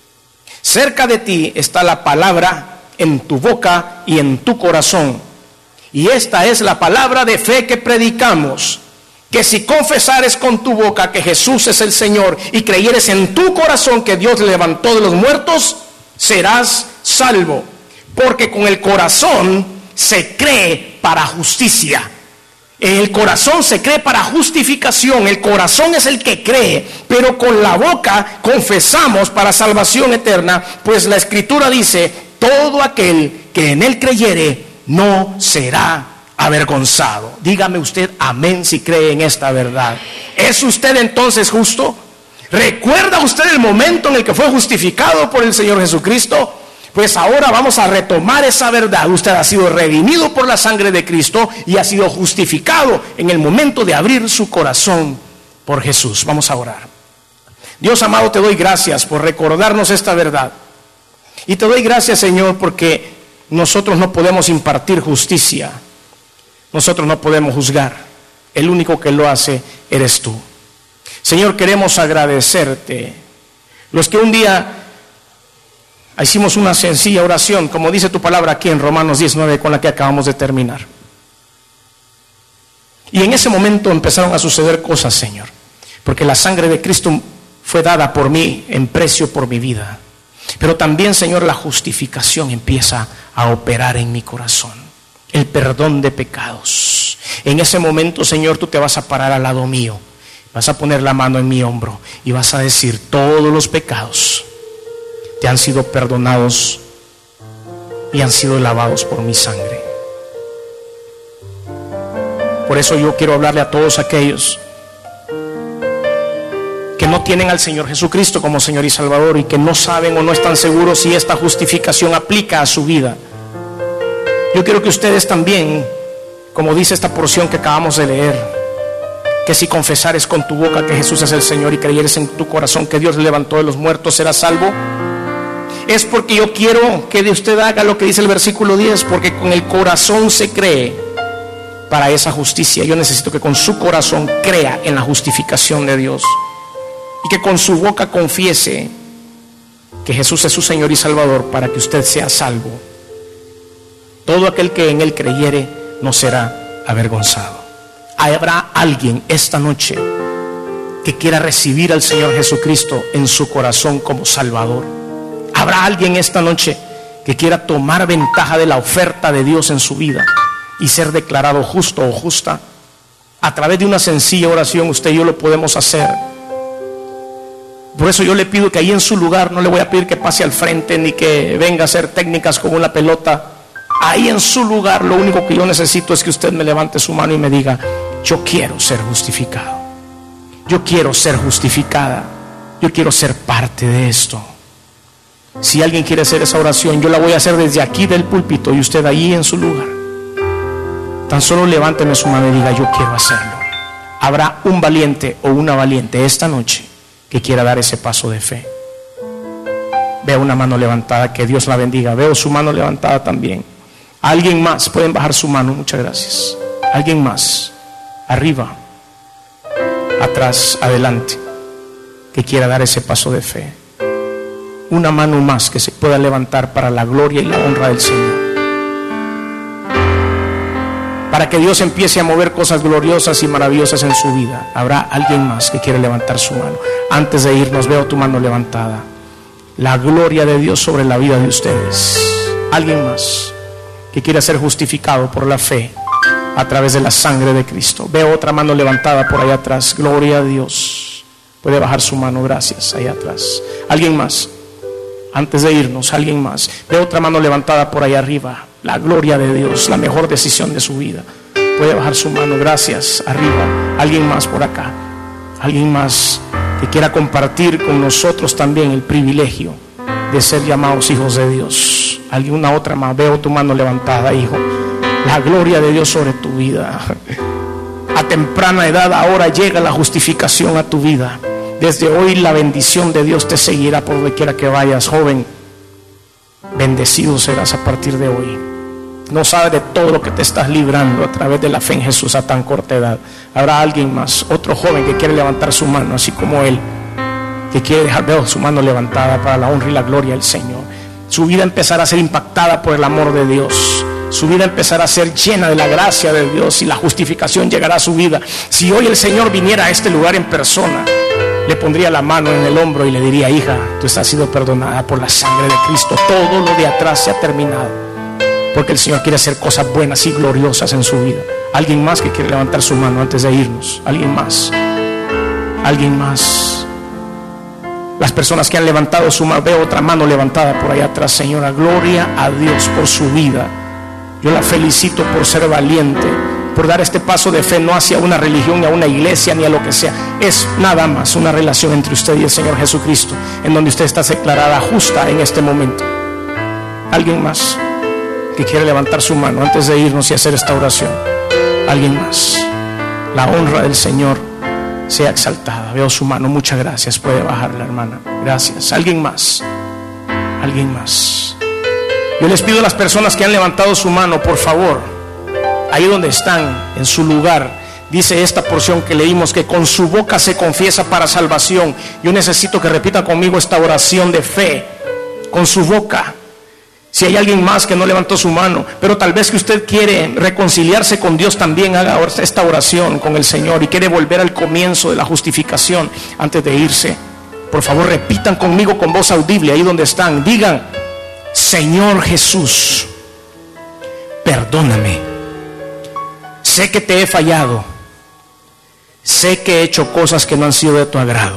Cerca de ti está la palabra en tu boca y en tu corazón. Y esta es la palabra de fe que predicamos, que si confesares con tu boca que Jesús es el Señor y creyeres en tu corazón que Dios le levantó de los muertos, serás salvo. Porque con el corazón se cree para justicia. En el corazón se cree para justificación, el corazón es el que cree, pero con la boca confesamos para salvación eterna, pues la Escritura dice, todo aquel que en él creyere no será avergonzado. Dígame usted amén si cree en esta verdad. ¿Es usted entonces justo? ¿Recuerda usted el momento en el que fue justificado por el Señor Jesucristo? Pues ahora vamos a retomar esa verdad. Usted ha sido redimido por la sangre de Cristo y ha sido justificado en el momento de abrir su corazón por Jesús. Vamos a orar. Dios amado, te doy gracias por recordarnos esta verdad. Y te doy gracias, Señor, porque nosotros no podemos impartir justicia. Nosotros no podemos juzgar. El único que lo hace eres tú. Señor, queremos agradecerte. Los que un día hicimos una sencilla oración, como dice tu palabra aquí en Romanos diecinueve, con la que acabamos de terminar. Y en ese momento empezaron a suceder cosas, Señor, porque la sangre de Cristo fue dada por mí en precio por mi vida. Pero también, Señor, la justificación empieza a operar en mi corazón. El perdón de pecados. En ese momento, Señor, tú te vas a parar al lado mío. Vas a poner la mano en mi hombro y vas a decir: todos los pecados te han sido perdonados y han sido lavados por mi sangre. Por eso yo quiero hablarle a todos aquellos que no tienen al Señor Jesucristo como Señor y Salvador y que no saben o no están seguros si esta justificación aplica a su vida. Yo quiero que ustedes también, como dice esta porción que acabamos de leer, que si confesares con tu boca que Jesús es el Señor y creyeres en tu corazón que Dios le levantó de los muertos, serás salvo. Es porque yo quiero que de usted haga lo que dice el versículo diez, porque con el corazón se cree para esa justicia. Yo necesito que con su corazón crea en la justificación de Dios y que con su boca confiese que Jesús es su Señor y Salvador para que usted sea salvo. Todo aquel que en Él creyere no será avergonzado. Habrá alguien esta noche que quiera recibir al Señor Jesucristo en su corazón como Salvador. Habrá alguien esta noche que quiera tomar ventaja de la oferta de Dios en su vida y ser declarado justo o justa. A través de una sencilla oración usted y yo lo podemos hacer. Por eso yo le pido que ahí en su lugar, no le voy a pedir que pase al frente ni que venga a hacer técnicas como una pelota. Ahí en su lugar lo único que yo necesito es que usted me levante su mano y me diga: yo quiero ser justificado, yo quiero ser justificada, yo quiero ser parte de esto. Si alguien quiere hacer esa oración, yo la voy a hacer desde aquí del púlpito y usted ahí en su lugar. Tan solo levánteme su mano y diga: yo quiero hacerlo. Habrá un valiente o una valiente esta noche que quiera dar ese paso de fe. Veo una mano levantada, que Dios la bendiga. Veo su mano levantada también. Alguien más, pueden bajar su mano, muchas gracias. Alguien más, arriba, atrás, adelante, que quiera dar ese paso de fe. Una mano más que se pueda levantar para la gloria y la honra del Señor, para que Dios empiece a mover cosas gloriosas y maravillosas en su vida. Habrá alguien más que quiere levantar su mano. Antes de irnos, veo tu mano levantada. La gloria de Dios sobre la vida de ustedes. Alguien más que quiera ser justificado por la fe a través de la sangre de Cristo. Veo otra mano levantada por allá atrás. Gloria a Dios. Puede bajar su mano, gracias, allá atrás. Alguien más. Antes de irnos, alguien más. Veo otra mano levantada por allá arriba. La gloria de Dios, la mejor decisión de su vida. Puede bajar su mano, gracias, arriba. Alguien más por acá. Alguien más que quiera compartir con nosotros también el privilegio de ser llamados hijos de Dios. Alguna otra más. Veo tu mano levantada, hijo. La gloria de Dios sobre tu vida. A temprana edad ahora llega la justificación a tu vida. Desde hoy la bendición de Dios te seguirá por donde quiera que vayas, joven. Bendecido serás a partir de hoy. No sabes de todo lo que te estás librando a través de la fe en Jesús a tan corta edad. Habrá alguien más, otro joven que quiere levantar su mano, así como él, que quiere dejar, veo su mano levantada para la honra y la gloria del Señor. Su vida empezará a ser impactada por el amor de Dios. Su vida empezará a ser llena de la gracia de Dios y la justificación llegará a su vida. Si hoy el Señor viniera a este lugar en persona, le pondría la mano en el hombro y le diría: hija, tú estás sido perdonada por la sangre de Cristo. Todo lo de atrás se ha terminado, porque el Señor quiere hacer cosas buenas y gloriosas en su vida. Alguien más que quiere levantar su mano antes de irnos. Alguien más. Alguien más. Las personas que han levantado su mano, veo otra mano levantada por allá atrás. Señora, gloria a Dios por su vida. Yo la felicito por ser valiente, por dar este paso de fe, no hacia una religión, ni a una iglesia, ni a lo que sea. Es nada más una relación entre usted y el Señor Jesucristo, en donde usted está declarada justa en este momento. Alguien más que quiere levantar su mano antes de irnos y hacer esta oración. Alguien más. La honra del Señor sea exaltada. Veo su mano, muchas gracias. Puede bajarla, hermana. Gracias. Alguien más. Alguien más. Yo les pido a las personas que han levantado su mano, por favor, ahí donde están, en su lugar. Dice esta porción que leímos que con su boca se confiesa para salvación. Yo necesito que repita conmigo esta oración de fe. Con su boca. Si hay alguien más que no levantó su mano, pero tal vez que usted quiere reconciliarse con Dios, también haga esta oración con el Señor y quiere volver al comienzo de la justificación antes de irse. Por favor, repitan conmigo con voz audible ahí donde están. Digan: Señor Jesús, perdóname. Sé que te he fallado. Sé que he hecho cosas que no han sido de tu agrado.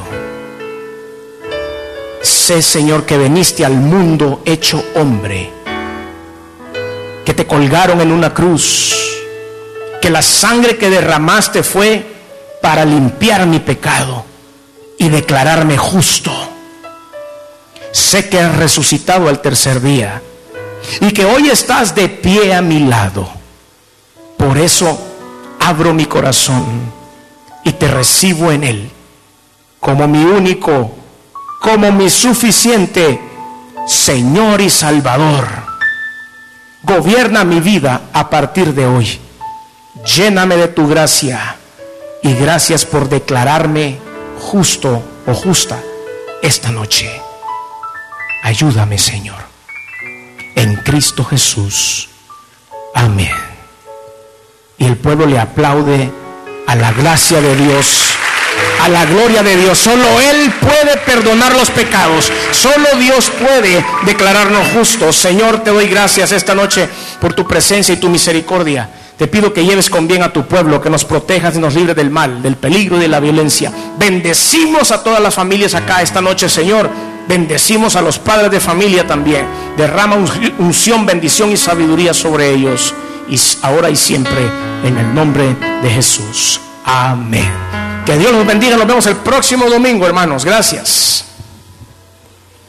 Sé, Señor, que viniste al mundo hecho hombre, que te colgaron en una cruz, que la sangre que derramaste fue para limpiar mi pecado y declararme justo. Sé que has resucitado al tercer día y que hoy estás de pie a mi lado. Por eso abro mi corazón y te recibo en él como mi único, como mi suficiente Señor y Salvador. Gobierna mi vida a partir de hoy. Lléname de tu gracia y gracias por declararme justo o justa esta noche. Ayúdame, Señor, en Cristo Jesús. Amén. Y el pueblo le aplaude a la gracia de Dios, a la gloria de Dios. Solo Él puede perdonar los pecados. Solo Dios puede declararnos justos. Señor, te doy gracias esta noche por tu presencia y tu misericordia. Te pido que lleves con bien a tu pueblo, que nos protejas y nos libres del mal, del peligro y de la violencia. Bendecimos a todas las familias acá esta noche, Señor. Bendecimos a los padres de familia también. Derrama unción, bendición y sabiduría sobre ellos, y ahora y siempre, en el nombre de Jesús. Amén. Que Dios los bendiga. Nos vemos el próximo domingo, hermanos. Gracias.